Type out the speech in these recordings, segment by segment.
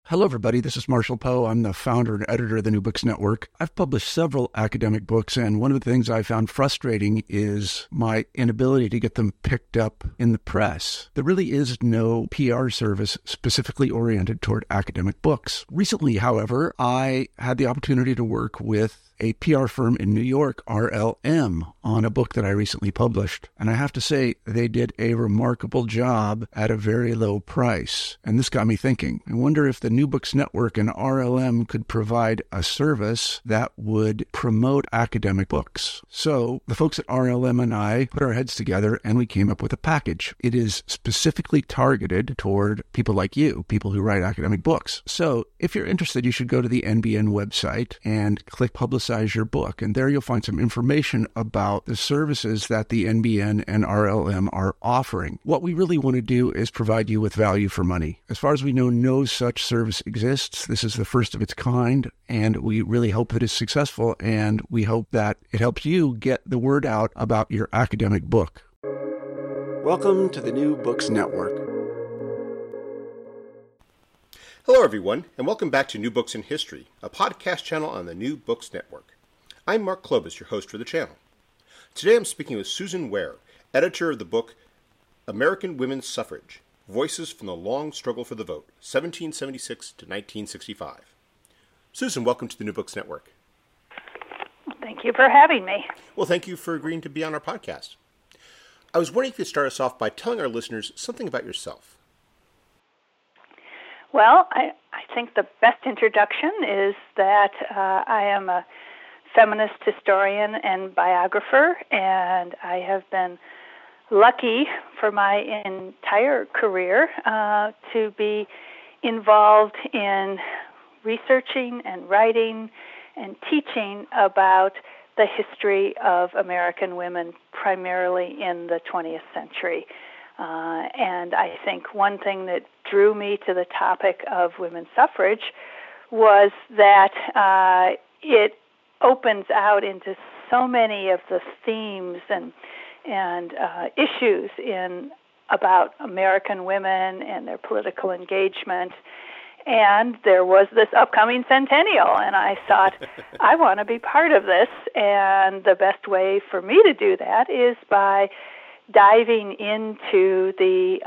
Hello, everybody. This is Marshall Poe. I'm the founder and editor of the New Books Network. I've published several academic books, and one of the things I found frustrating is my inability to get them picked up in the press. There really is no PR service specifically oriented toward academic books. Recently, however, I had the opportunity to work with a PR firm in New York, RLM, on a book that I recently published. And I have to say, they did a remarkable job at a very low price. And this got me thinking. I wonder if the New Books Network and RLM could provide a service that would promote academic books. So the folks at RLM and I put our heads together and we came up with a package. It is specifically targeted toward people like you, people who write academic books. So if you're interested, you should go to the NBN website and click Publicize Your Book. And there you'll find some information about the services that the NBN and RLM are offering. What we really want to do is provide you with value for money. As far as we know, no such service exists. This is the first of its kind, and we really hope that it's successful, and we hope that it helps you get the word out about your academic book. Welcome to the New Books Network. Hello, everyone, and welcome back to New Books in History, a podcast channel on the New Books Network. I'm Mark Klobus, your host for the channel. Today I'm speaking with Susan Ware, editor of the book American Women's Suffrage, Voices from the Long Struggle for the Vote, 1776 to 1965. Susan, welcome to the New Books Network. Thank you for having me. Well, thank you for agreeing to be on our podcast. I was wondering if you'd start us off by telling our listeners something about yourself. Well, I think the best introduction is that I am a feminist historian and biographer, and I have been lucky for my entire career to be involved in researching and writing and teaching about the history of American women, primarily in the 20th century. And I think one thing that drew me to the topic of women's suffrage was that it opens out into so many of the themes and issues about American women and their political engagement. And there was this upcoming centennial, and I thought, I want to be part of this, and the best way for me to do that is by diving into the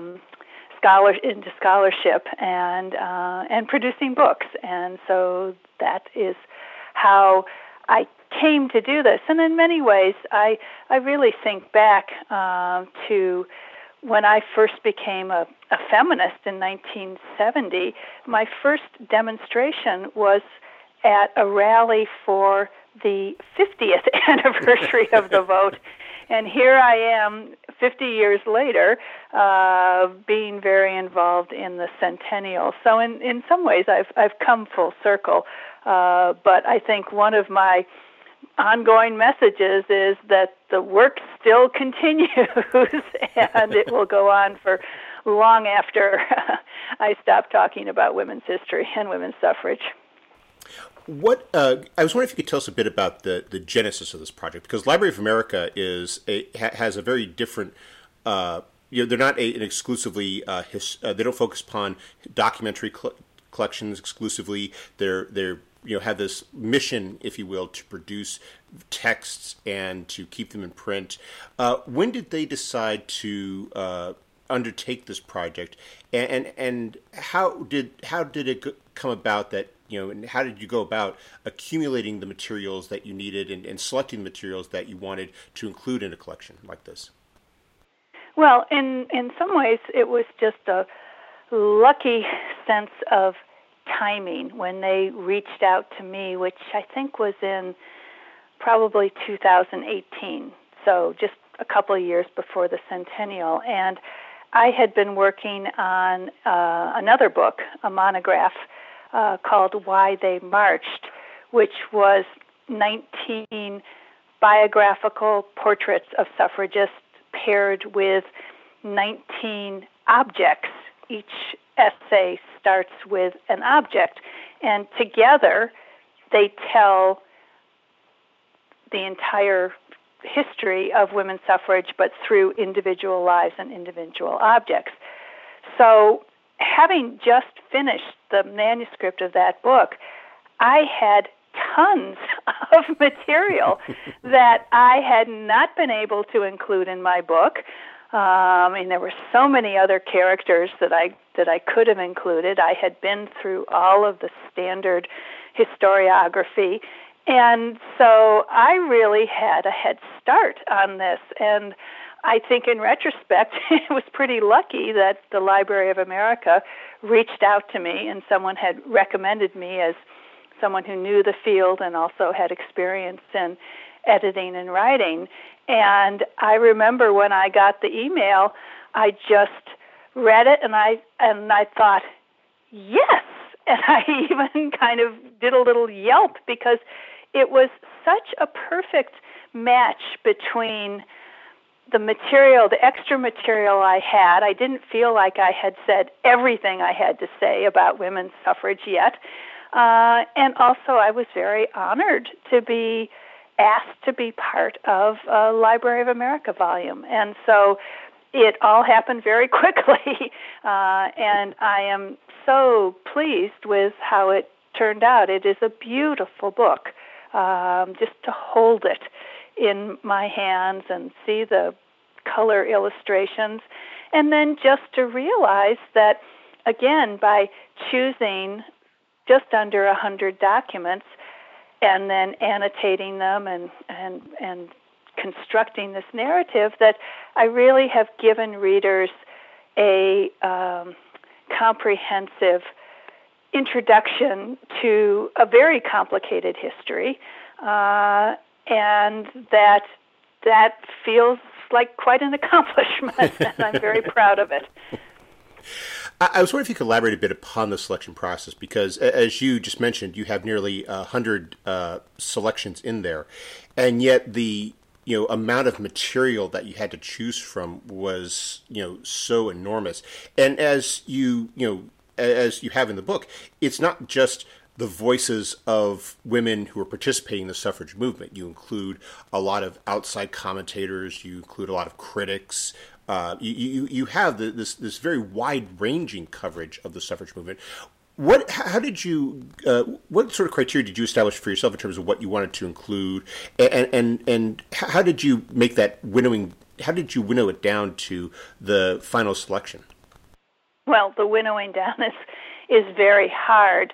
scholarship and producing books. And so that is how I came to do this. And in many ways, I really think back to when I first became a feminist in 1970. My first demonstration was at a rally for the 50th anniversary of the vote. And here I am 50 years later being very involved in the centennial. So in some ways I've come full circle. But I think one of my ongoing messages is that the work still continues and it will go on for long after I stop talking about women's history and women's suffrage. I was wondering if you could tell us a bit about the genesis of this project, because Library of America has a very different. They're not an exclusively. They don't focus upon documentary collections exclusively. They're have this mission, if you will, to produce texts and to keep them in print. When did they decide to undertake this project, and how did it come about that? And how did you go about accumulating the materials that you needed and selecting the materials that you wanted to include in a collection like this? Well, in some ways, it was just a lucky sense of timing when they reached out to me, which I think was in probably 2018, so just a couple of years before the centennial. And I had been working on another book, a monograph, called Why They Marched, which was 19 biographical portraits of suffragists paired with 19 objects. Each essay starts with an object, and together they tell the entire history of women's suffrage, but through individual lives and individual objects. So having just finished the manuscript of that book, I had tons of material that I had not been able to include in my book. There were so many other characters that I could have included. I had been through all of the standard historiography, and so I really had a head start on this. And I think in retrospect, it was pretty lucky that the Library of America reached out to me, and someone had recommended me as someone who knew the field and also had experience in editing and writing. And I remember when I got the email, I just read it and I thought, yes! And I even kind of did a little yelp because it was such a perfect match between the material, the extra material I had. I didn't feel like I had said everything I had to say about women's suffrage yet. And also I was very honored to be asked to be part of a Library of America volume. And so it all happened very quickly, and I am so pleased with how it turned out. It is a beautiful book. Just to hold it in my hands and see the color illustrations, and then just to realize that, again, by choosing just under 100 documents and then annotating them and constructing this narrative, that I really have given readers a comprehensive introduction to a very complicated history, and that feels like quite an accomplishment, and I'm very proud of it. I was wondering if you could elaborate a bit upon the selection process, because as you just mentioned, you have nearly 100 selections in there, and yet the amount of material that you had to choose from was so enormous. And as you have in the book, it's not just the voices of women who are participating in the suffrage movement. You include a lot of outside commentators. You include a lot of critics. You have this very wide-ranging coverage of the suffrage movement. What sort of criteria did you establish for yourself in terms of what you wanted to include, and how did you make that winnowing? How did you winnow it down to the final selection? Well, the winnowing down is very hard,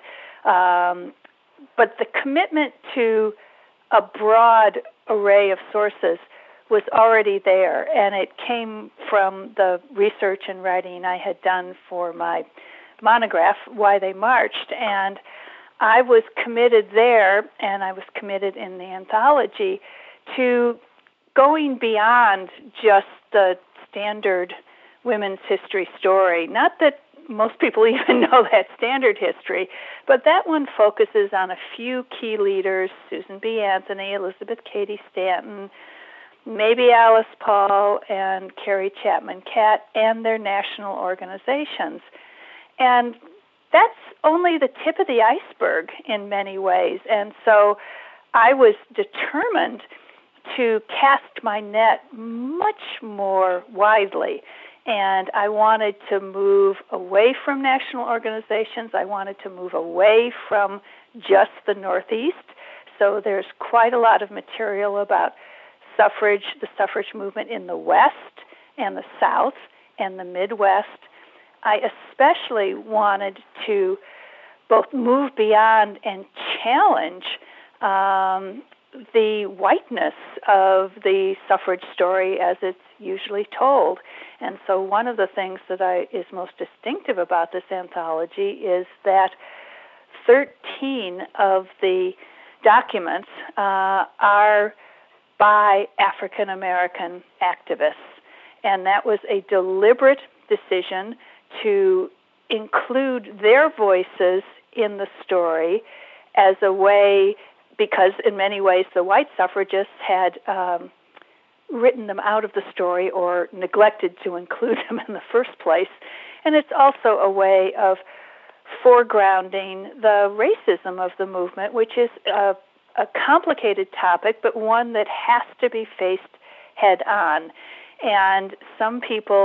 but the commitment to a broad array of sources was already there, and it came from the research and writing I had done for my monograph, Why They Marched, and I was committed there, and I was committed in the anthology to going beyond just the standard women's history story. Not that most people even know that standard history, but that one focuses on a few key leaders: Susan B. Anthony, Elizabeth Cady Stanton, maybe Alice Paul, and Carrie Chapman Catt, and their national organizations. And that's only the tip of the iceberg in many ways. And so I was determined to cast my net much more widely. And I wanted to move away from national organizations. I wanted to move away from just the Northeast. So there's quite a lot of material about suffrage, the suffrage movement in the West and the South and the Midwest. I especially wanted to both move beyond and challenge the whiteness of the suffrage story as it's usually told. And so one of the things that is most distinctive about this anthology is that 13 of the documents are by African American activists. And that was a deliberate decision to include their voices in the story as a way, because in many ways the white suffragists had written them out of the story or neglected to include them in the first place. And it's also a way of foregrounding the racism of the movement, which is a complicated topic, but one that has to be faced head on. And some people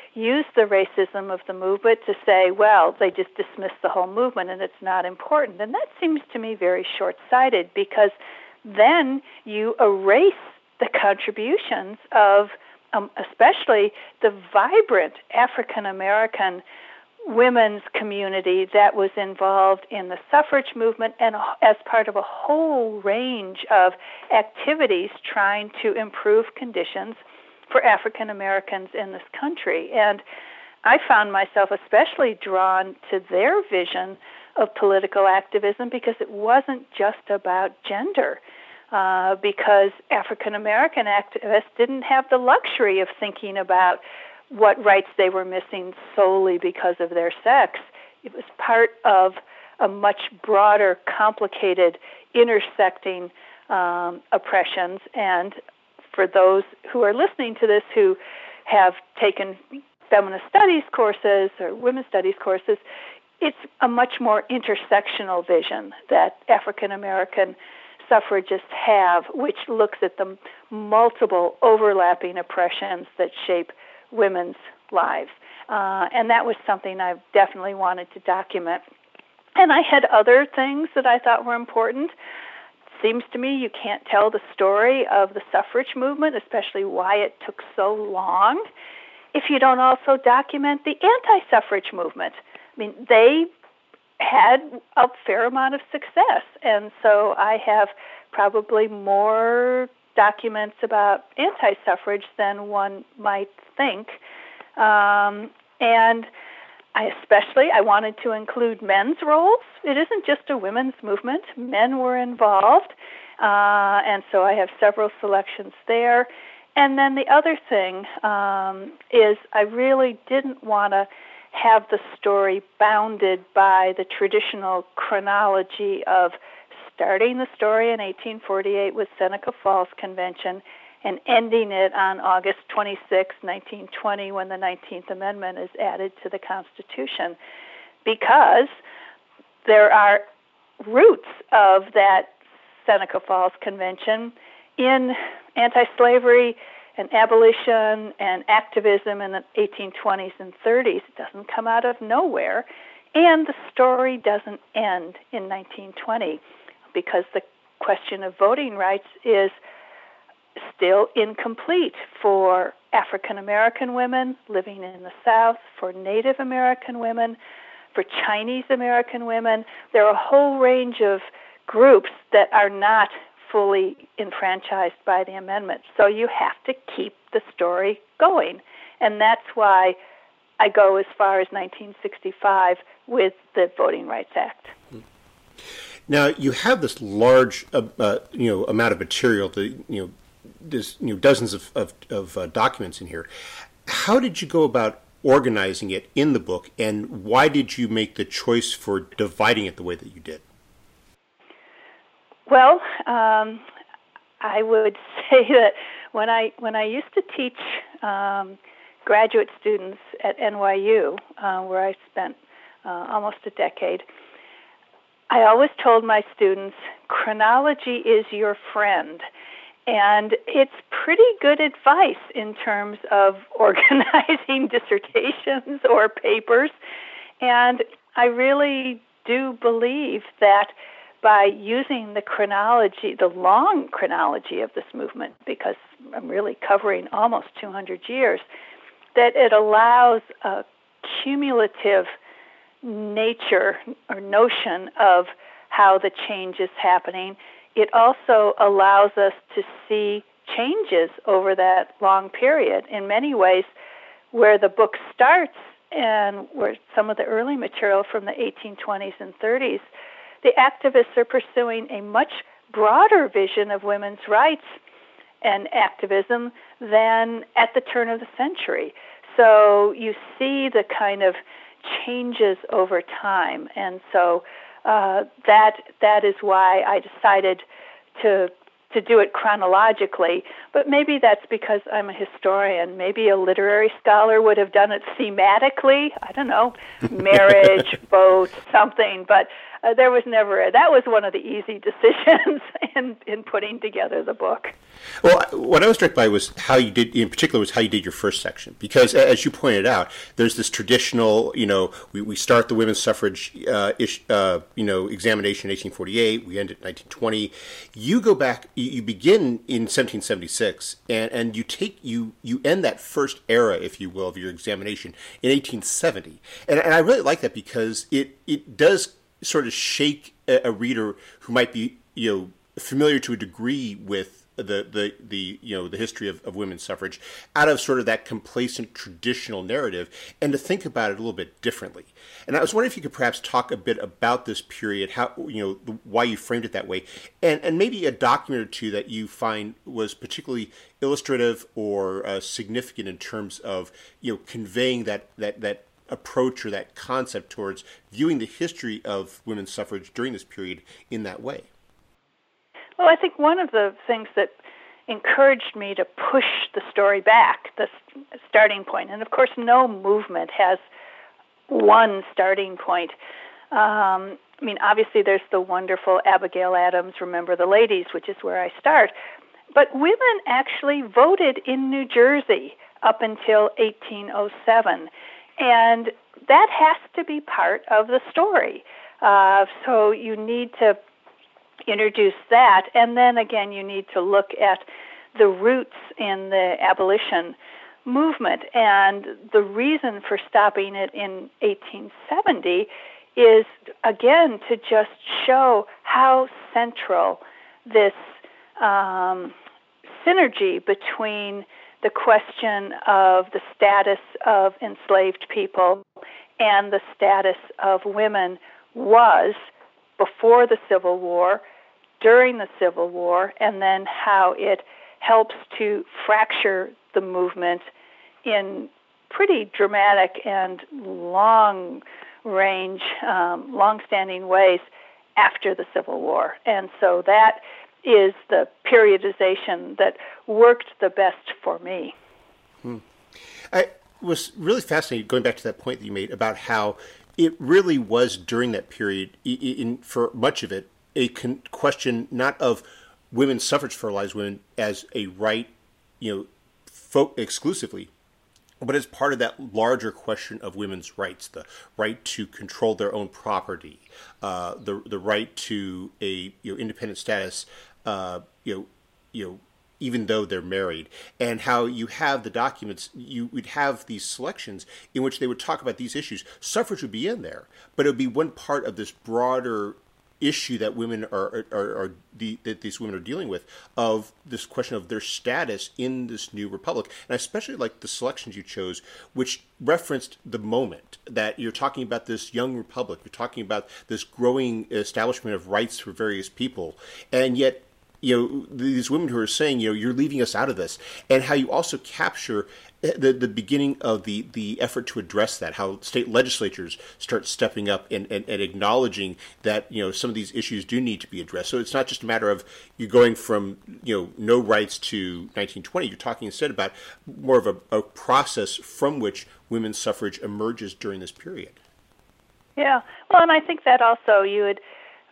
use the racism of the movement to say, well, they just dismiss the whole movement and it's not important. And that seems to me very short-sighted, because then you erase the contributions of especially the vibrant African American women's community that was involved in the suffrage movement and as part of a whole range of activities trying to improve conditions for African Americans in this country. And I found myself especially drawn to their vision of political activism because it wasn't just about gender. Because African American activists didn't have the luxury of thinking about what rights they were missing solely because of their sex. It was part of a much broader, complicated, intersecting oppressions. And for those who are listening to this who have taken feminist studies courses or women's studies courses, it's a much more intersectional vision that African American suffragists have, which looks at the multiple overlapping oppressions that shape women's lives. And that was something I definitely wanted to document. And I had other things that I thought were important. Seems to me you can't tell the story of the suffrage movement, especially why it took so long, if you don't also document the anti-suffrage movement. I mean, they had a fair amount of success, and so I have probably more documents about anti-suffrage than one might think. And I wanted to include men's roles. It isn't just a women's movement. Men were involved, and so I have several selections there. And then the other thing is I really didn't want to have the story bounded by the traditional chronology of starting the story in 1848 with Seneca Falls Convention and ending it on August 26, 1920, when the 19th Amendment is added to the Constitution, because there are roots of that Seneca Falls Convention in anti-slavery and abolition and activism in the 1820s and 30s. It doesn't come out of nowhere. And the story doesn't end in 1920 because the question of voting rights is still incomplete for African American women living in the South, for Native American women, for Chinese American women. There are a whole range of groups that are not fully enfranchised by the amendment. So you have to keep the story going. And that's why I go as far as 1965 with the Voting Rights Act. Now, you have this large amount of material, there's dozens of documents in here. How did you go about organizing it in the book, and why did you make the choice for dividing it the way that you did? Well, I would say that when I used to teach graduate students at NYU, where I spent almost a decade, I always told my students, chronology is your friend. And it's pretty good advice in terms of organizing dissertations or papers. And I really do believe that by using the chronology, the long chronology of this movement, because I'm really covering almost 200 years, that it allows a cumulative nature or notion of how the change is happening. It also allows us to see changes over that long period. In many ways, where the book starts and where some of the early material from the 1820s and 30s, the activists are pursuing a much broader vision of women's rights and activism than at the turn of the century. So you see the kind of changes over time. And so that is why I decided to to do it chronologically, but maybe that's because I'm a historian. Maybe a literary scholar would have done it thematically. I don't know, marriage, vote, something. But there was never that was one of the easy decisions in putting together the book. Well, what I was struck by was how you did, in particular, was how you did your first section. Because, as you pointed out, there's this traditional, we start the women's suffrage, examination in 1848. We end at 1920. You go back, you begin in 1776, and you end that first era, if you will, of your examination in 1870. And I really like that because it does sort of shake a reader who might be, familiar to a degree with the history of women's suffrage out of sort of that complacent traditional narrative and to think about it a little bit differently. And I was wondering if you could perhaps talk a bit about this period, how why you framed it that way, and maybe a document or two that you find was particularly illustrative or significant in terms of conveying that approach or that concept towards viewing the history of women's suffrage during this period in that way. Well, I think one of the things that encouraged me to push the story back, the starting point, and of course no movement has one starting point. Obviously there's the wonderful Abigail Adams' Remember the Ladies, which is where I start. But women actually voted in New Jersey up until 1807. And that has to be part of the story. So you need to introduce that, and then again you need to look at the roots in the abolition movement. And the reason for stopping it in 1870 is, again, to just show how central this synergy between the question of the status of enslaved people and the status of women was before the Civil War, during the Civil War, and then how it helps to fracture the movement in pretty dramatic and long-range, long-standing ways after the Civil War. And so that is the periodization that worked the best for me. I was really fascinated, going back to that point that you made about how it really was during that period, for much of it, a question not of women's suffrage for fertilized women as a right, exclusively, but as part of that larger question of women's rights, the right to control their own property, the right to a independent status, even though they're married, and how you have the documents, you would have these selections in which they would talk about these issues. Suffrage would be in there, but it would be one part of this broader issue that women that these women are dealing with, of this question of their status in this new republic. And I especially like the selections you chose, which referenced the moment that you're talking about this young republic, you're talking about this growing establishment of rights for various people, and yet these women who are saying, you're leaving us out of this, and how you also capture the beginning of the effort to address that, how state legislatures start stepping up and acknowledging that, some of these issues do need to be addressed. So it's not just a matter of you going from, no rights to 1920. You're talking instead about more of a process from which women's suffrage emerges during this period. Yeah. Well, and I think that also you had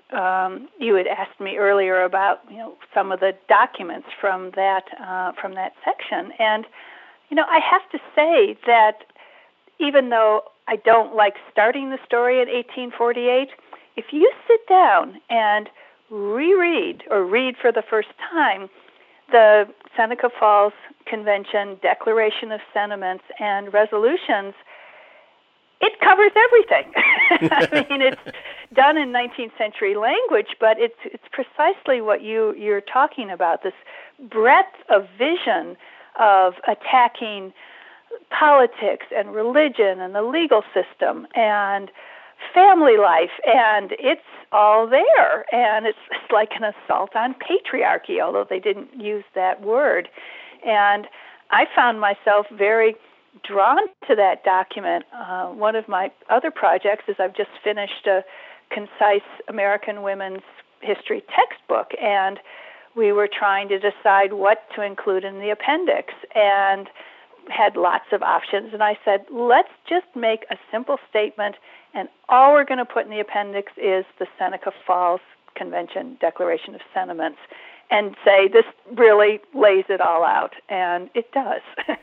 asked me earlier about some of the documents from that section, and I have to say that even though I don't like starting the story at 1848, if you sit down and reread or read for the first time the Seneca Falls Convention, Declaration of Sentiments, and Resolutions, it covers everything. It's done in 19th century language, but it's precisely what you're talking about, this breadth of vision of attacking politics and religion and the legal system and family life, and it's all there. And it's like an assault on patriarchy, although they didn't use that word. And I found myself very drawn to that document. One of my other projects is I've just finished a concise American women's history textbook, and we were trying to decide what to include in the appendix and had lots of options. And I said, let's just make a simple statement, and all we're going to put in the appendix is the Seneca Falls Convention Declaration of Sentiments, and say this really lays it all out, and it does.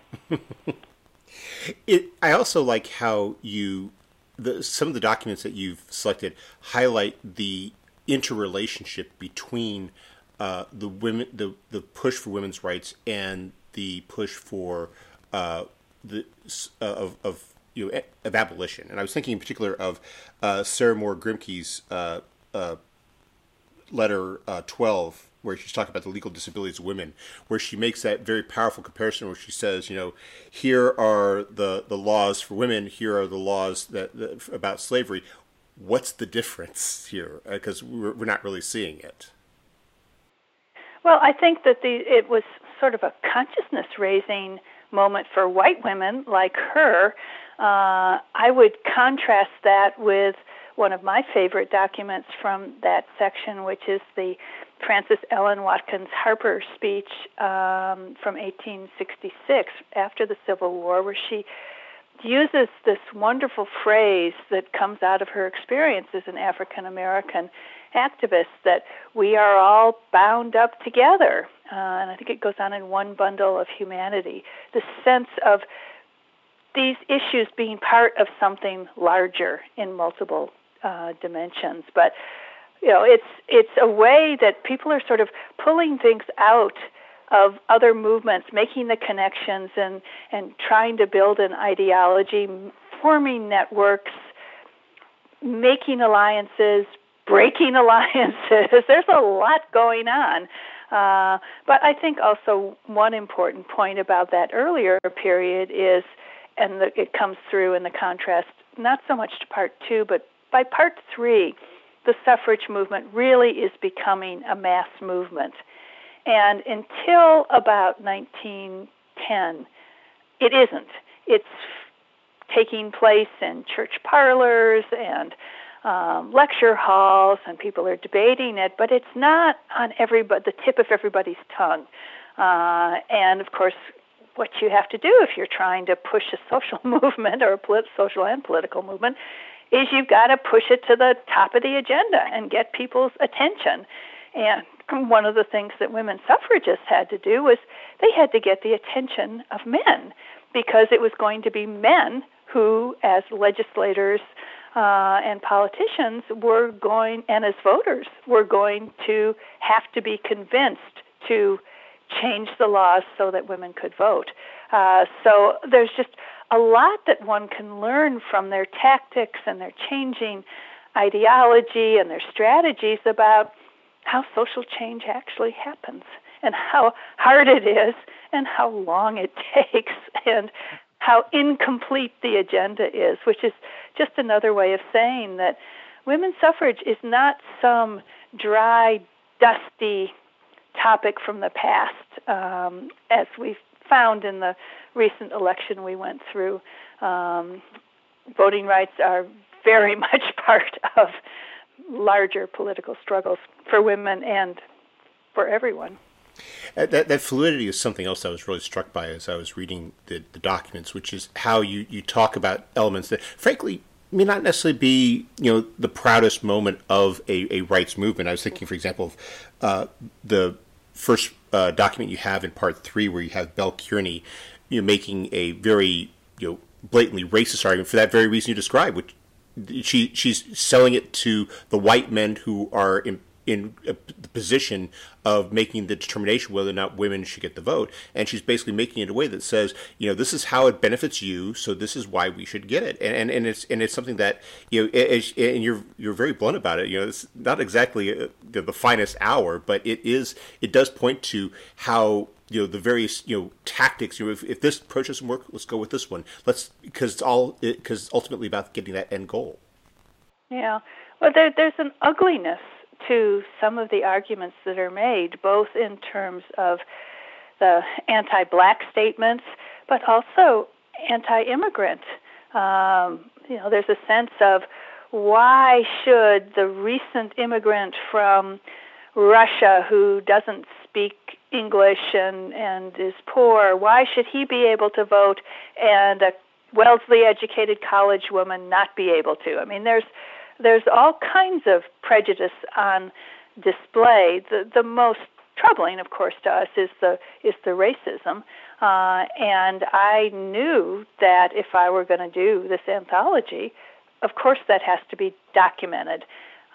I also like how some of the documents that you've selected highlight the interrelationship between the push for women's rights and the push for of abolition. And I was thinking in particular of Sarah Moore Grimke's letter 12, where she's talking about the legal disabilities of women, where she makes that very powerful comparison where she says, here are the laws for women, here are the laws that about slavery. What's the difference here? Because we're not really seeing it. Well, I think that it was sort of a consciousness-raising moment for white women like her. I would contrast that with one of my favorite documents from that section, which is the Frances Ellen Watkins Harper speech from 1866 after the Civil War, where she uses this wonderful phrase that comes out of her experience as an African American activist, that we are all bound up together. And I think it goes on in one bundle of humanity. The sense of these issues being part of something larger in multiple dimensions. But it's a way that people are sort of pulling things out of other movements, making the connections and trying to build an ideology, forming networks, making alliances, breaking alliances. There's a lot going on. But I think also one important point about that earlier period is, and it comes through in the contrast, not so much to part 2, but by part 3, the suffrage movement really is becoming a mass movement. And until about 1910, it isn't. It's taking place in church parlors and lecture halls, and people are debating it, but it's not on the tip of everybody's tongue. And of course, what you have to do if you're trying to push a social movement or a social and political movement is you've got to push it to the top of the agenda and get people's attention. And one of the things that women suffragists had to do was they had to get the attention of men, because it was going to be men who, as legislators and politicians, and as voters, were going to have to be convinced to change the laws so that women could vote. So there's just a lot that one can learn from their tactics and their changing ideology and their strategies about how social change actually happens and how hard it is and how long it takes and how incomplete the agenda is, which is just another way of saying that women's suffrage is not some dry, dusty topic from the past, as we've found in the recent election we went through. Voting rights are very much part of larger political struggles for women and for everyone. That fluidity is something else I was really struck by as I was reading the documents, which is how you talk about elements that, frankly, may not necessarily be the proudest moment of a rights movement. I was thinking, for example, of the first document you have in part 3, where you have Belle Kearney making a very blatantly racist argument for that very reason you described, which she's selling it to the white men who are in the position of making the determination whether or not women should get the vote, and she's basically making it in a way that says, this is how it benefits you, so this is why we should get it, and it's something that and you're very blunt about it. It's not exactly the finest hour, but it does point to how the various tactics. If this approach doesn't work, let's go with this one. Because it's ultimately about getting that end goal. Yeah, well, there's an ugliness to some of the arguments that are made, both in terms of the anti-black statements, but also anti-immigrant. There's a sense of, why should the recent immigrant from Russia who doesn't speak English and is poor, why should he be able to vote and a Wellesley-educated college woman not be able to? I mean, there's all kinds of prejudice on display. The most troubling, of course, to us is the racism. And I knew that if I were going to do this anthology, of course that has to be documented.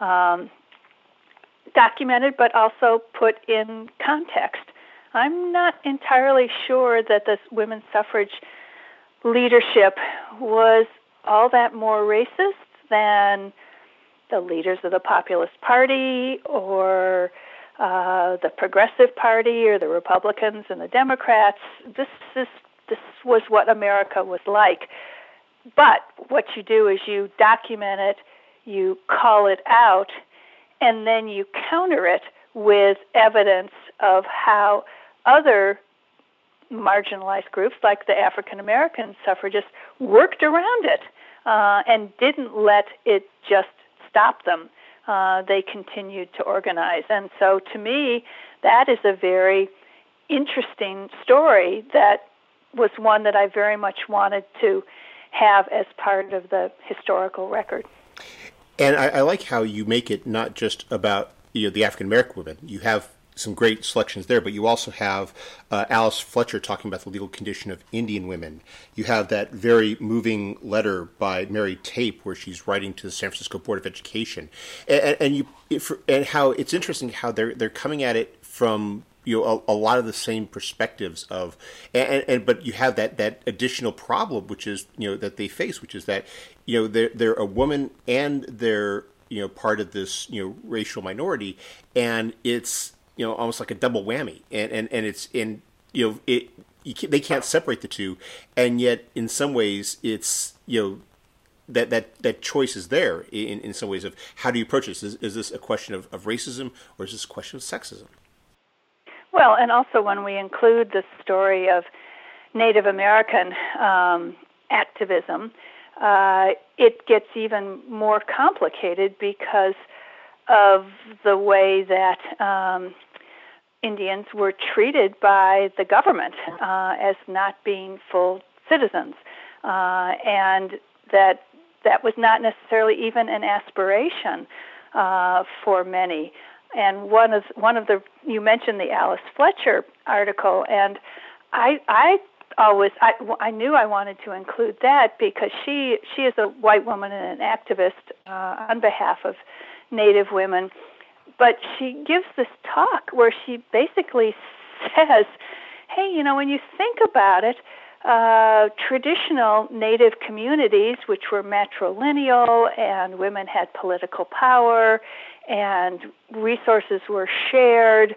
Documented, but also put in context. I'm not entirely sure that this women's suffrage leadership was all that more racist than the leaders of the Populist Party or the Progressive Party or the Republicans and the Democrats. This was what America was like. But what you do is you document it, you call it out, and then you counter it with evidence of how other marginalized groups, like the African American suffragists, worked around it and didn't let it just stop them. They continued to organize. And so to me, that is a very interesting story that was one that I very much wanted to have as part of the historical record. And I like how you make it not just about the African American women. You have some great selections there, but you also have Alice Fletcher talking about the legal condition of Indian women. You have that very moving letter by Mary Tape where she's writing to the San Francisco Board of Education, and how it's interesting how they're coming at it from a lot of the same perspectives of, but you have that additional problem, which is that they face, which is that they're a woman and they're part of this racial minority, and it's almost like a double whammy, and it's they can't separate the two, and yet in some ways it's that choice is there in some ways of how do you approach this? Is this a question of racism or is this a question of sexism? Well, and also when we include the story of Native American activism, it gets even more complicated because of the way that Indians were treated by the government as not being full citizens, and that was not necessarily even an aspiration for many. And one of the, you mentioned the Alice Fletcher article, and I knew I wanted to include that because she is a white woman and an activist on behalf of Native women, but she gives this talk where she basically says, hey, when you think about it, traditional Native communities, which were matrilineal and women had political power and resources were shared,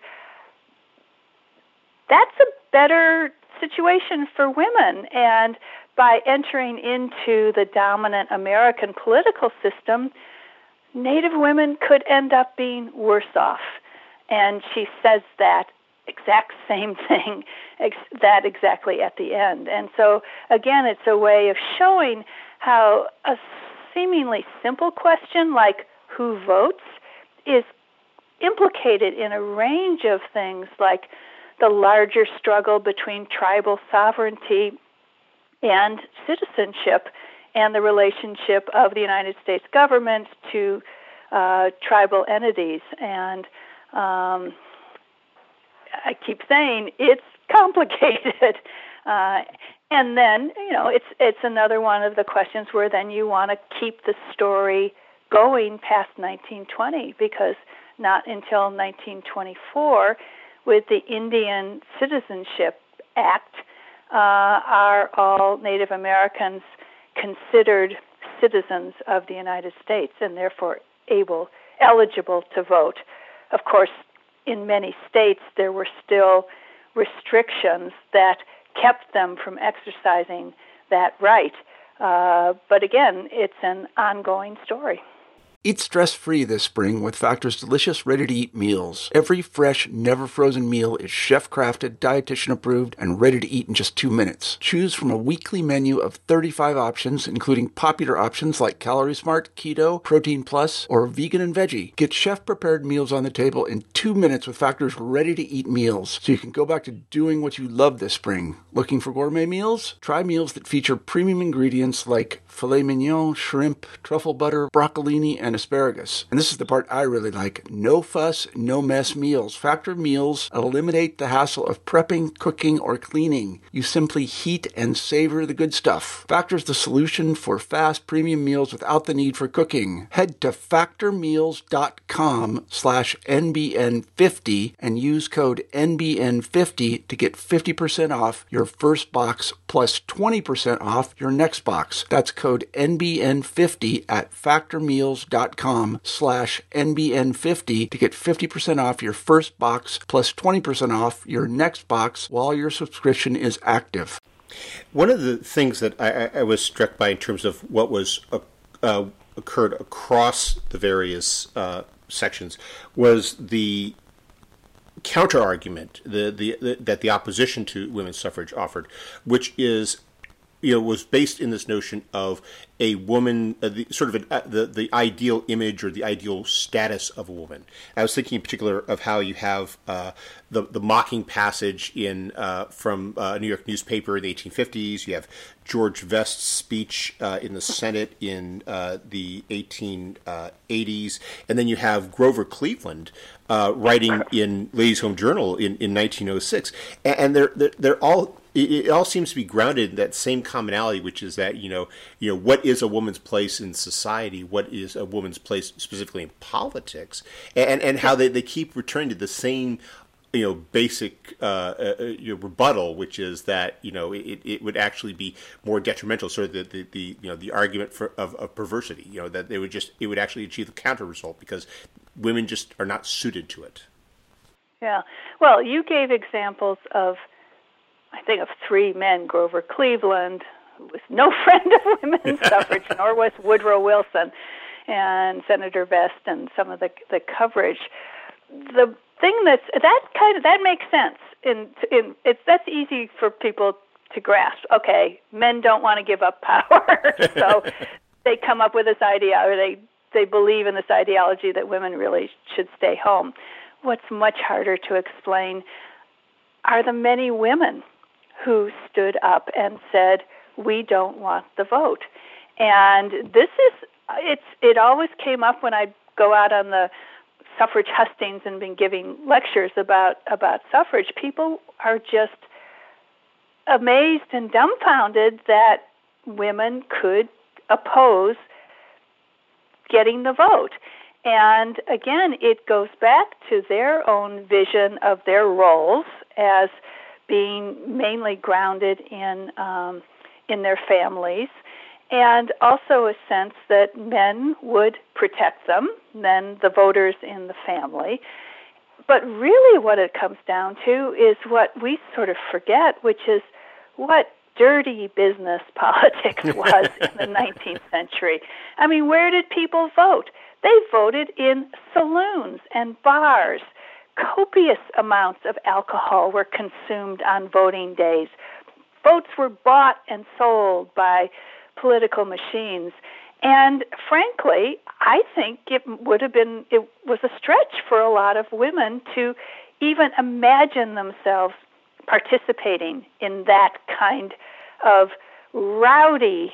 that's a better situation for women. And by entering into the dominant American political system, Native women could end up being worse off. And she says that exact same thing, that exactly at the end. And so, again, it's a way of showing how a seemingly simple question like who votes is implicated in a range of things like the larger struggle between tribal sovereignty and citizenship and the relationship of the United States government to tribal entities. And I keep saying it's complicated. And then, it's another one of the questions where then you want to keep the story going past 1920, because not until 1924, with the Indian Citizenship Act, are all Native Americans considered citizens of the United States and therefore eligible to vote. Of course, in many states, there were still restrictions that kept them from exercising that right. But again, it's an ongoing story. Eat stress-free this spring with Factor's delicious ready-to-eat meals. Every fresh, never-frozen meal is chef-crafted, dietitian-approved, and ready to eat in just 2 minutes. Choose from a weekly menu of 35 options, including popular options like Calorie Smart, Keto, Protein Plus, or Vegan and Veggie. Get chef-prepared meals on the table in 2 minutes with Factor's ready-to-eat meals, so you can go back to doing what you love this spring. Looking for gourmet meals? Try meals that feature premium ingredients like filet mignon, shrimp, truffle butter, broccolini, and asparagus. And this is the part I really like. No fuss, no mess meals. Factor meals eliminate the hassle of prepping, cooking, or cleaning. You simply heat and savor the good stuff. Factor's the solution for fast premium meals without the need for cooking. Head to factormeals.com/NBN50 and use code NBN50 to get 50% off your first box plus 20% off your next box. That's code NBN50 at factormeals.com/NBN50 to get 50% off your first box plus 20% off your next box while your subscription is active. One of the things that I was struck by in terms of what was occurred across the various sections was the counter-argument that the opposition to women's suffrage offered, which is, was based in this notion of a woman, the ideal image or the ideal status of a woman. I was thinking in particular of how you have the mocking passage from a New York newspaper in the 1850s. You have George Vest's speech in the Senate in the 1880s, and then you have Grover Cleveland writing in Ladies' Home Journal in 1906, and they're all. It all seems to be grounded in that same commonality, which is that what is a woman's place in society, what is a woman's place specifically in politics, and how they keep returning to the same basic rebuttal, which is that it would actually be more detrimental, sort of the argument of perversity, that it would actually achieve the counter result because women just are not suited to it. Yeah, well, you gave examples of, I think, of 3 men: Grover Cleveland, who was no friend of women's suffrage, nor was Woodrow Wilson, and Senator Vest, and some of the coverage. The thing that makes sense. That's easy for people to grasp. Okay, men don't want to give up power, so they come up with this idea, or they believe in this ideology that women really should stay home. What's much harder to explain are the many women who stood up and said, we don't want the vote. And it always came up when I go out on the suffrage hustings and been giving lectures about suffrage. People are just amazed and dumbfounded that women could oppose getting the vote. And again, it goes back to their own vision of their roles as being mainly grounded in their families, and also a sense that men would protect them, men, the voters in the family. But really what it comes down to is what we sort of forget, which is what dirty business politics was in the 19th century. I mean, where did people vote? They voted in saloons and bars. Copious amounts of alcohol were consumed on voting days. Votes were bought and sold by political machines. And frankly, I think it was a stretch for a lot of women to even imagine themselves participating in that kind of rowdy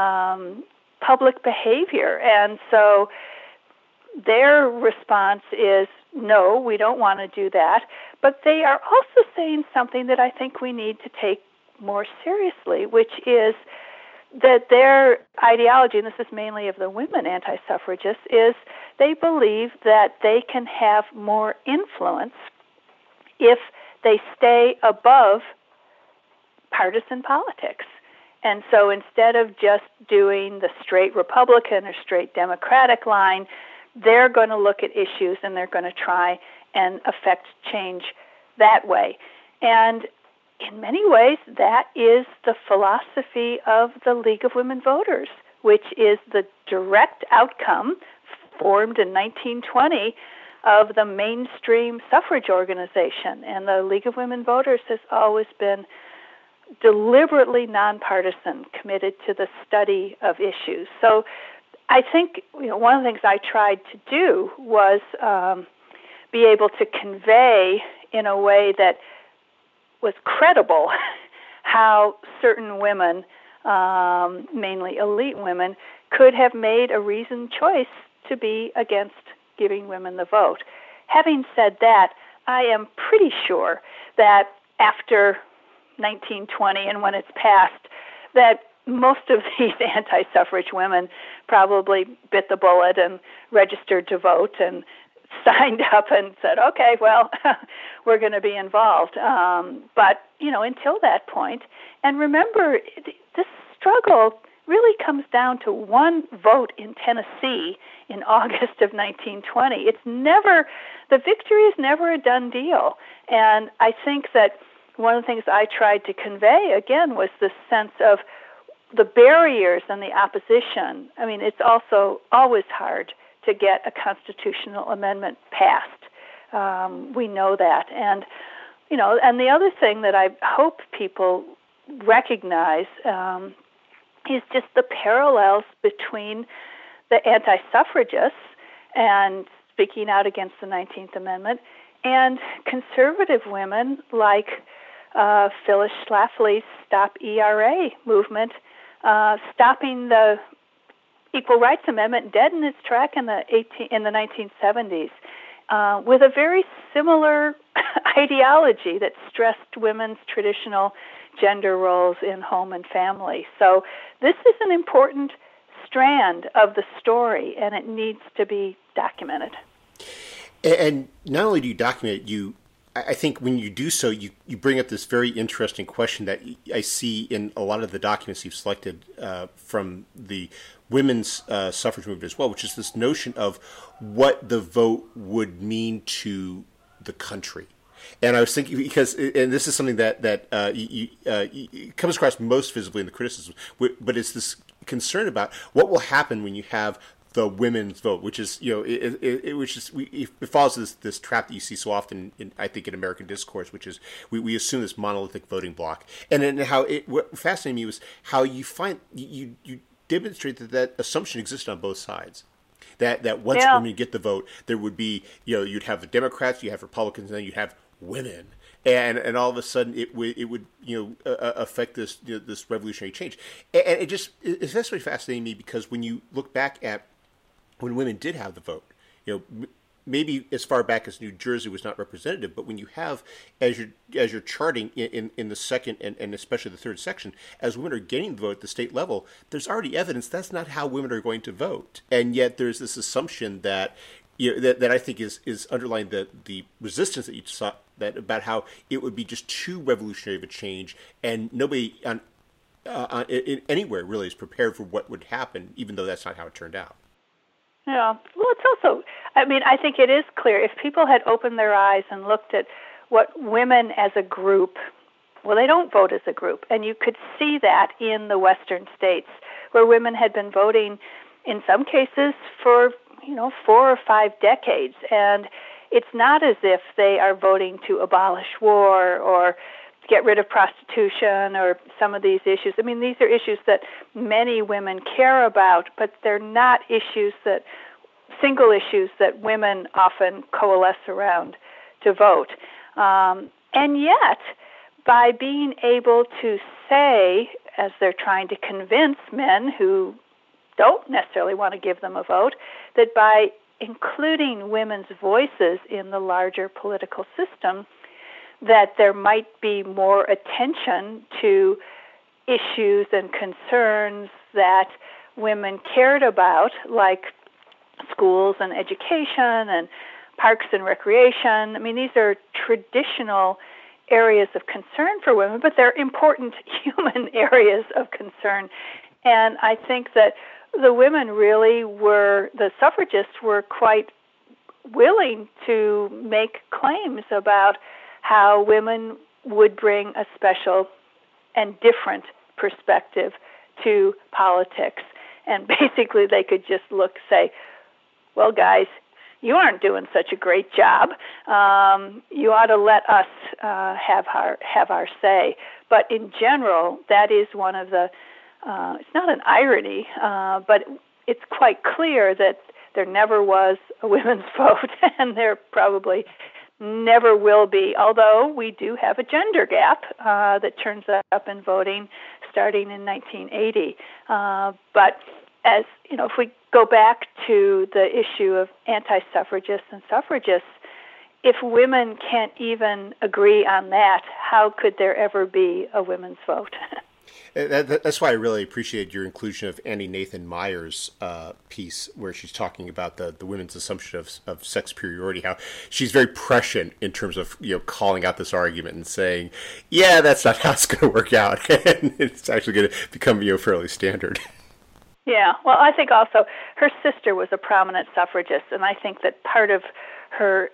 public behavior. And so their response is, no, we don't want to do that. But they are also saying something that I think we need to take more seriously, which is that their ideology, and this is mainly of the women anti-suffragists, is they believe that they can have more influence if they stay above partisan politics. And so instead of just doing the straight Republican or straight Democratic line, they're going to look at issues and they're going to try and affect change that way. And in many ways, that is the philosophy of the League of Women Voters, which is the direct outcome formed in 1920 of the mainstream suffrage organization. And the League of Women Voters has always been deliberately nonpartisan, committed to the study of issues. So I think one of the things I tried to do was be able to convey in a way that was credible how certain women, mainly elite women, could have made a reasoned choice to be against giving women the vote. Having said that, I am pretty sure that after 1920 and when it's passed, that most of these anti-suffrage women probably bit the bullet and registered to vote and signed up and said, okay, well, we're going to be involved. But, until that point, and remember, this struggle really comes down to one vote in Tennessee in August of 1920. The victory is never a done deal. And I think that one of the things I tried to convey, again, was this sense of the barriers and the opposition. I mean, it's also always hard to get a constitutional amendment passed. We know that. And, and the other thing that I hope people recognize is just the parallels between the anti-suffragists and speaking out against the 19th Amendment and conservative women like Phyllis Schlafly's Stop ERA movement, stopping the Equal Rights Amendment dead in its track in the 1970s, with a very similar ideology that stressed women's traditional gender roles in home and family. So this is an important strand of the story, and it needs to be documented. And not only do you document it, I think when you do so, you bring up this very interesting question that I see in a lot of the documents you've selected from the women's suffrage movement as well, which is this notion of what the vote would mean to the country. And I was thinking, and this is something that comes across most visibly in the criticism, but it's this concern about what will happen when you have the women's vote, which is, it follows this trap that you see so often in American discourse, which is we assume this monolithic voting block. And then what fascinated me was how you find you demonstrate that assumption existed on both sides. That once women get the vote, there would be, you'd have the Democrats, you have Republicans, and then you'd have women. And all of a sudden it would affect this this revolutionary change. And it's especially fascinating me because when you look back at when women did have the vote, maybe as far back as New Jersey was not representative, but when you have, as you're charting in the second and especially the third section, as women are getting the vote at the state level, there's already evidence that's not how women are going to vote, and yet there's this assumption that that I think is underlying the resistance that you saw that about how it would be just too revolutionary of a change, and nobody anywhere really is prepared for what would happen, even though that's not how it turned out. Yeah. Well, it's also, I think it is clear if people had opened their eyes and looked at what women as a group, well, they don't vote as a group. And you could see that in the Western states where women had been voting in some cases for, 4 or 5 decades. And it's not as if they are voting to abolish war or get rid of prostitution or some of these issues. These are issues that many women care about, but they're not single issues that women often coalesce around to vote. And yet, by being able to say, as they're trying to convince men who don't necessarily want to give them a vote, that by including women's voices in the larger political system, that there might be more attention to issues and concerns that women cared about, like schools and education and parks and recreation. These are traditional areas of concern for women, but they're important human areas of concern. And I think that the women the suffragists were quite willing to make claims about how women would bring a special and different perspective to politics. And basically they could just say, well, guys, you aren't doing such a great job. You ought to let us have our say. But in general, that is one of the, it's not an irony, but it's quite clear that there never was a women's vote, and there probably never will be, although we do have a gender gap that turns up in voting starting in 1980. But as you know, if we go back to the issue of anti-suffragists and suffragists, if women can't even agree on that, how could there ever be a women's vote? That's why I really appreciate your inclusion of Annie Nathan Meyer's piece, where she's talking about the women's assumption of sex superiority, how she's very prescient in terms of calling out this argument and saying, yeah, that's not how it's going to work out, and it's actually going to become fairly standard. Yeah, well, I think also her sister was a prominent suffragist, and I think that part of her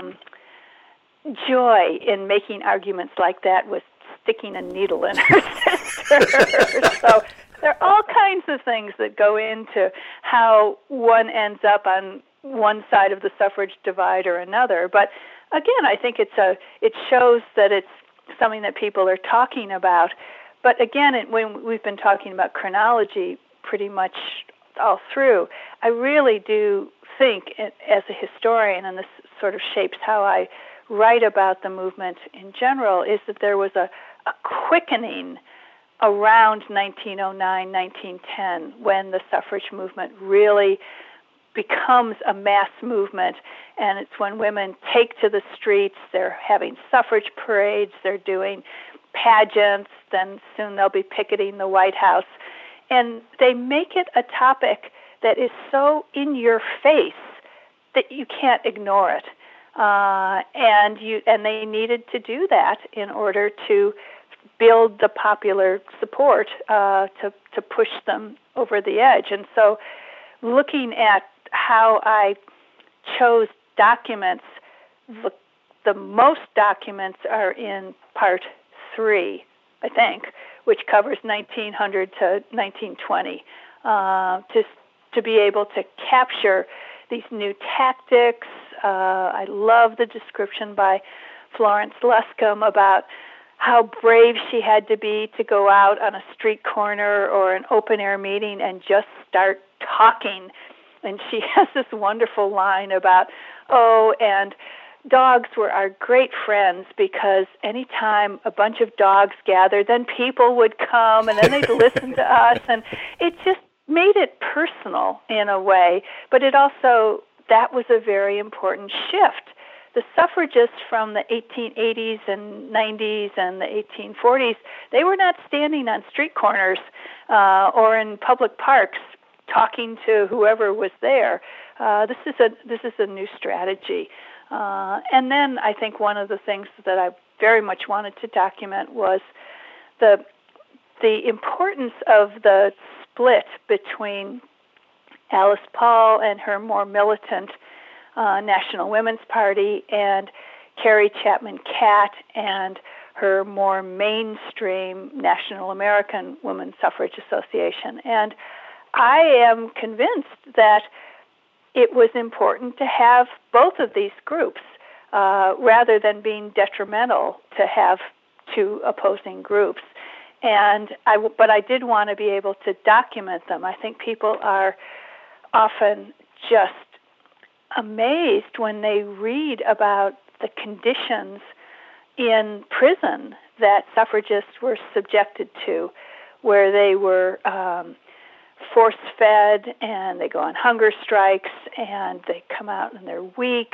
joy in making arguments like that was sticking a needle in her sister. So there are all kinds of things that go into how one ends up on one side of the suffrage divide or another. But again, I think it shows that it's something that people are talking about. But again, when we've been talking about chronology pretty much all through, I really do think, as a historian, and this sort of shapes how I write about the movement in general, is that there was a quickening around 1909, 1910, when the suffrage movement really becomes a mass movement, and it's when women take to the streets. They're having suffrage parades, they're doing pageants, then soon they'll be picketing the White House, and they make it a topic that is so in your face that you can't ignore it. And they needed to do that in order to build the popular support to push them over the edge. And so, looking at how I chose documents, the most documents are in Part 3, I think, which covers 1900 to 1920, just to be able to capture these new tactics. I love the description by Florence Luscombe about how brave she had to be to go out on a street corner or an open-air meeting and just start talking. And she has this wonderful line about, and dogs were our great friends, because anytime a bunch of dogs gathered, then people would come and then they'd listen to us. And it just made it personal in a way, but it also, that was a very important shift. The suffragists from the 1880s and 90s and the 1840s, they were not standing on street corners or in public parks talking to whoever was there. This is a new strategy. And then I think one of the things that I very much wanted to document was the importance of the split between Alice Paul and her more militant National Women's Party, and Carrie Chapman Catt and her more mainstream National American Women's Suffrage Association. And I am convinced that it was important to have both of these groups rather than being detrimental to have two opposing groups. But I did want to be able to document them. I think people are often just amazed when they read about the conditions in prison that suffragists were subjected to, where they were force-fed and they go on hunger strikes and they come out and they're weak.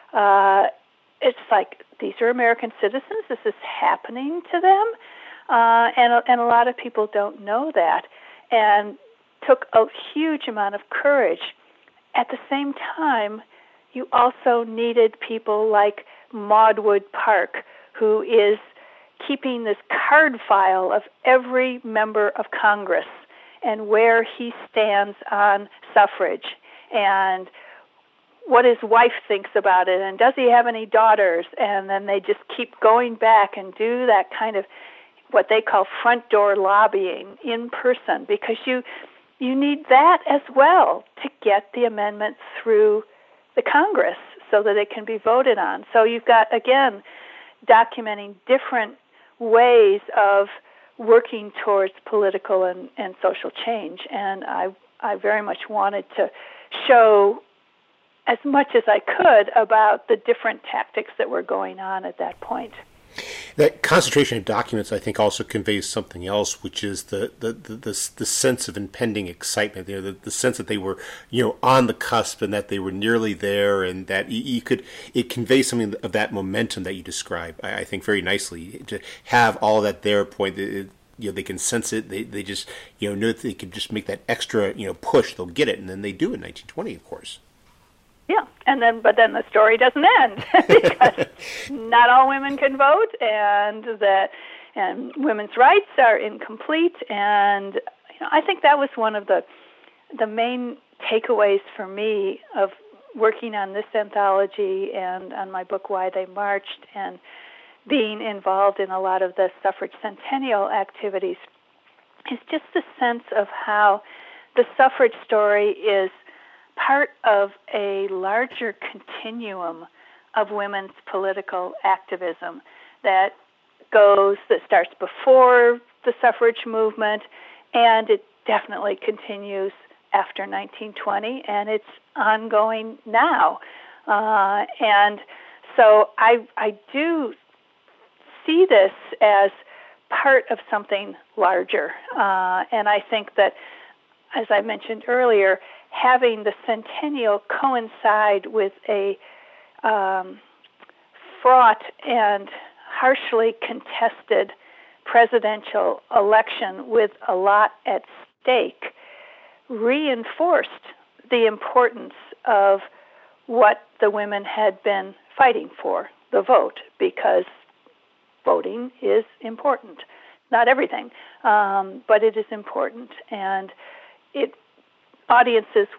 It's like, these are American citizens. This is happening to them. And a lot of people don't know that, and took a huge amount of courage. At the same time, you also needed people like Maud Wood Park, who is keeping this card file of every member of Congress and where he stands on suffrage and what his wife thinks about it, and does he have any daughters? And then they just keep going back and do that kind of what they call front door lobbying in person, because you need that as well to get the amendment through the Congress so that it can be voted on. So you've got, again, documenting different ways of working towards political and social change. And I very much wanted to show as much as I could about the different tactics that were going on at that point. That concentration of documents, I think, also conveys something else, which is the sense of impending excitement. The sense that they were, on the cusp, and that they were nearly there, and that it conveys something of that momentum that you describe. I think very nicely to have all that there point. They can sense it. They just know that they can just make that extra push. They'll get it, and then they do in 1920, of course. Yeah, but then the story doesn't end because not all women can vote, and women's rights are incomplete. And I think that was one of the main takeaways for me of working on this anthology and on my book Why They Marched, and being involved in a lot of the suffrage centennial activities, is just the sense of how the suffrage story is part of a larger continuum of women's political activism that starts before the suffrage movement, and it definitely continues after 1920, and it's ongoing now. And so I do see this as part of something larger. And I think that, as I mentioned earlier, having the centennial coincide with a fraught and harshly contested presidential election with a lot at stake reinforced the importance of what the women had been fighting for, the vote, because voting is important. Not everything, but it is important. And audiences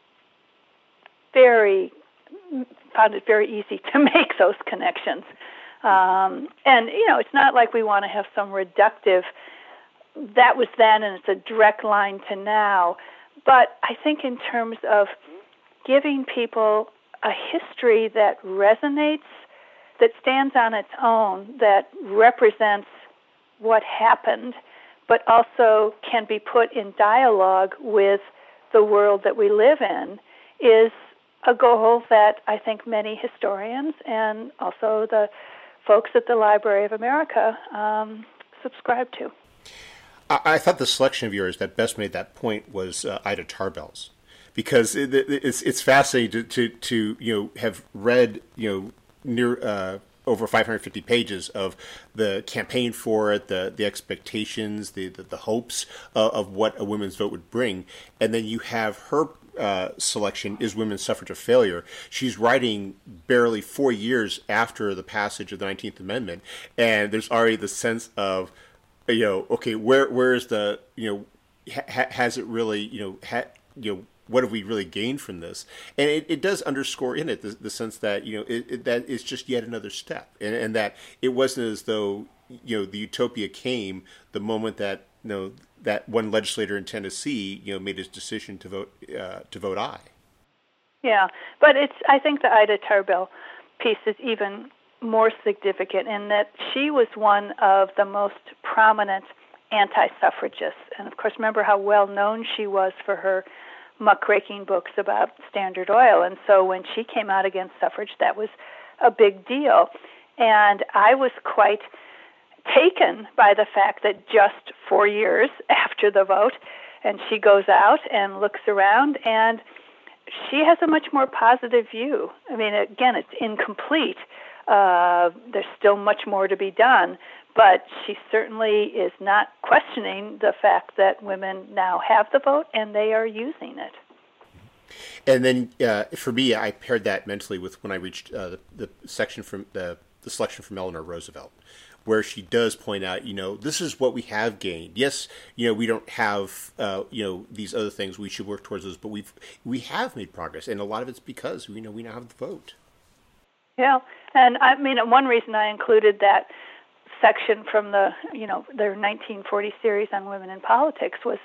found it very easy to make those connections. And, it's not like we want to have some reductive, that was then and it's a direct line to now. But I think in terms of giving people a history that resonates, that stands on its own, that represents what happened, but also can be put in dialogue with the world that we live in, is a goal that I think many historians and also the folks at the Library of America subscribe to. I thought the selection of yours that best made that point was Ida Tarbell's, because it's fascinating to have read near over 550 pages of the campaign for it, the expectations, the hopes of what a women's vote would bring, and then you have her selection, Is Women's Suffrage a Failure? She's writing barely 4 years after the passage of the 19th Amendment, and there's already the sense of, okay, where is the, has it really, what have we really gained from this? And it does underscore in it the sense that, that it's just yet another step, and that it wasn't as though, the utopia came the moment that, that one legislator in Tennessee, made his decision to vote aye. Yeah, but I think the Ida Tarbell piece is even more significant in that she was one of the most prominent anti-suffragists. And of course, remember how well known she was for her muckraking books about Standard Oil. And so when she came out against suffrage, that was a big deal. And I was quite taken by the fact that just 4 years after the vote, and she goes out and looks around, and she has a much more positive view. I mean, again, it's incomplete. There's still much more to be done, but she certainly is not questioning the fact that women now have the vote and they are using it. And then for me, I paired that mentally with when I reached the section from the selection from Eleanor Roosevelt, where she does point out, this is what we have gained. Yes, we don't have, these other things. We should work towards those, but we have made progress, and a lot of it's because we now have the vote. Yeah, and I mean, one reason I included that section from their 1940 series on women in politics was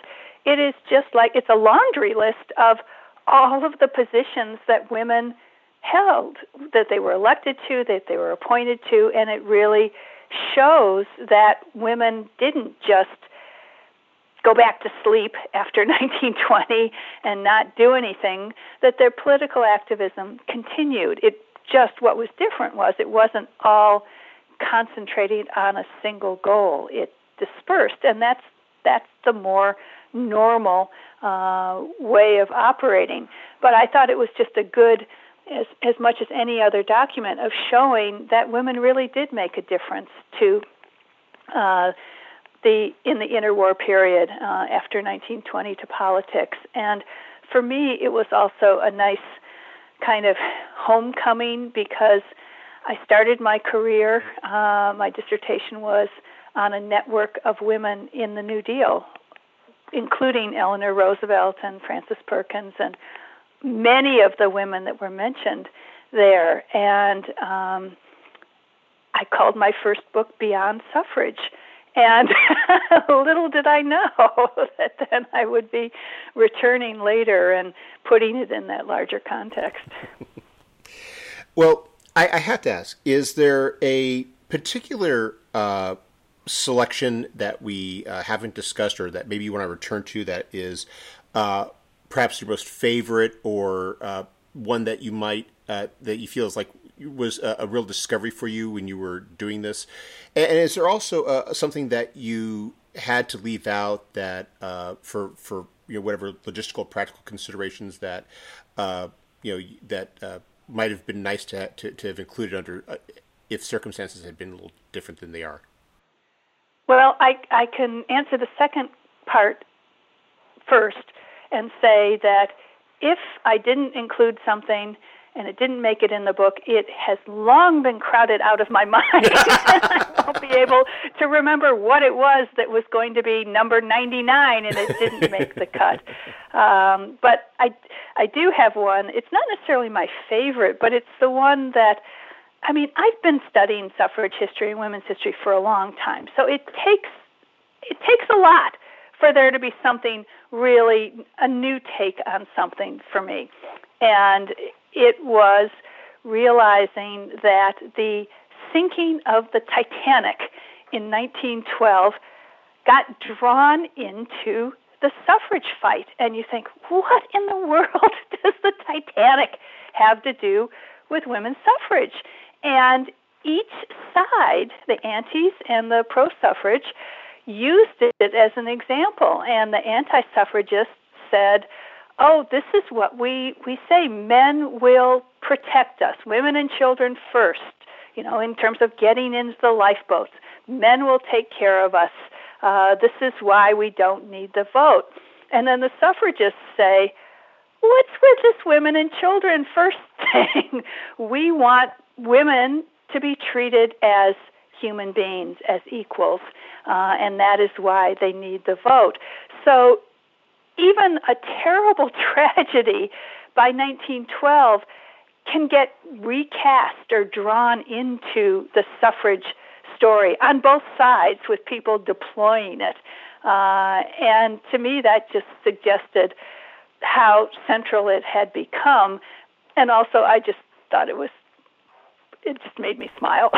it is just like it's a laundry list of all of the positions that women held, that they were elected to, that they were appointed to, and it really shows that women didn't just go back to sleep after 1920 and not do anything, that their political activism continued. What was different was it wasn't all concentrating on a single goal. It dispersed, and that's the more normal way of operating. But I thought it was just a good, as much as any other document, of showing that women really did make a difference to in the interwar period after 1920 to politics. And for me, it was also a nice kind of homecoming because I started my career, my dissertation was on a network of women in the New Deal, including Eleanor Roosevelt and Frances Perkins and many of the women that were mentioned there. And I called my first book Beyond Suffrage. And little did I know that then I would be returning later and putting it in that larger context. Well, I have to ask, is there a particular selection that we haven't discussed or that maybe you want to return to that is perhaps your most favorite or one that you might, that you feel is like was a real discovery for you when you were doing this? And is there also something that you had to leave out that for whatever logistical, practical considerations that might have been nice to have included under if circumstances had been a little different than they are? Well, I can answer the second part first and say that if I didn't include something and it didn't make it in the book, it has long been crowded out of my mind. I won't be able to remember what it was that was going to be number 99 and it didn't make the cut. But I do have one. It's not necessarily my favorite, but it's the one that, I've been studying suffrage history and women's history for a long time. So it takes a lot for there to be something really, a new take on something for me. And it was realizing that the sinking of the Titanic in 1912 got drawn into the suffrage fight. And you think, what in the world does the Titanic have to do with women's suffrage? And each side, the antis and the pro-suffrage, used it as an example. And the anti-suffragists said, oh, this is what we say, men will protect us, women and children first, in terms of getting into the lifeboats. Men will take care of us. This is why we don't need the vote. And then the suffragists say, what's with this women and children first thing? We want women to be treated as human beings, as equals, and that is why they need the vote. So even a terrible tragedy by 1912 can get recast or drawn into the suffrage story on both sides with people deploying it. And to me, that just suggested how central it had become. And also, I just thought it just made me smile.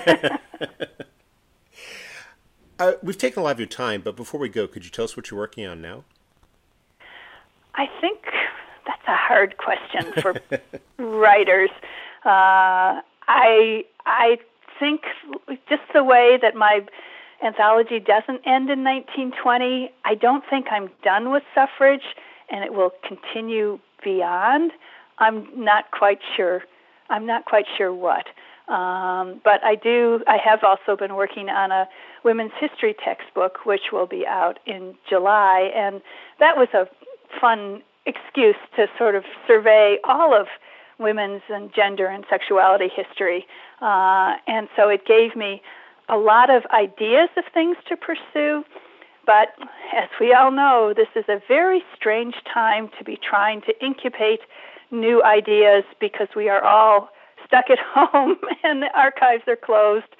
We've taken a lot of your time, but before we go, could you tell us what you're working on now? I think that's a hard question for writers. I think just the way that my anthology doesn't end in 1920, I don't think I'm done with suffrage, and it will continue beyond. I'm not quite sure what. But I have also been working on a women's history textbook, which will be out in July, and that was a fun excuse to sort of survey all of women's and gender and sexuality history. And so it gave me a lot of ideas of things to pursue. But as we all know, this is a very strange time to be trying to incubate new ideas because we are all stuck at home and the archives are closed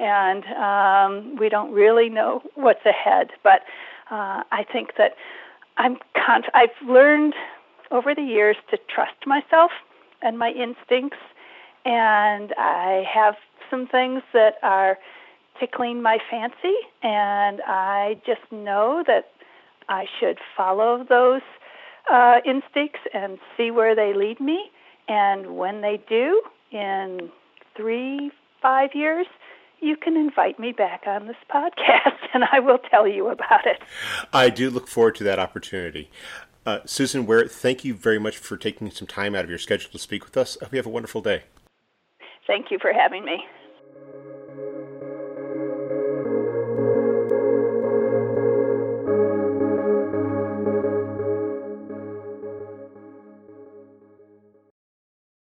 and we don't really know what's ahead. But I think that I've learned over the years to trust myself and my instincts, and I have some things that are tickling my fancy, and I just know that I should follow those instincts and see where they lead me. And when they do, in 3-5 years, you can invite me back on this podcast, and I will tell you about it. I do look forward to that opportunity. Susan Ware, thank you very much for taking some time out of your schedule to speak with us. I hope you have a wonderful day. Thank you for having me.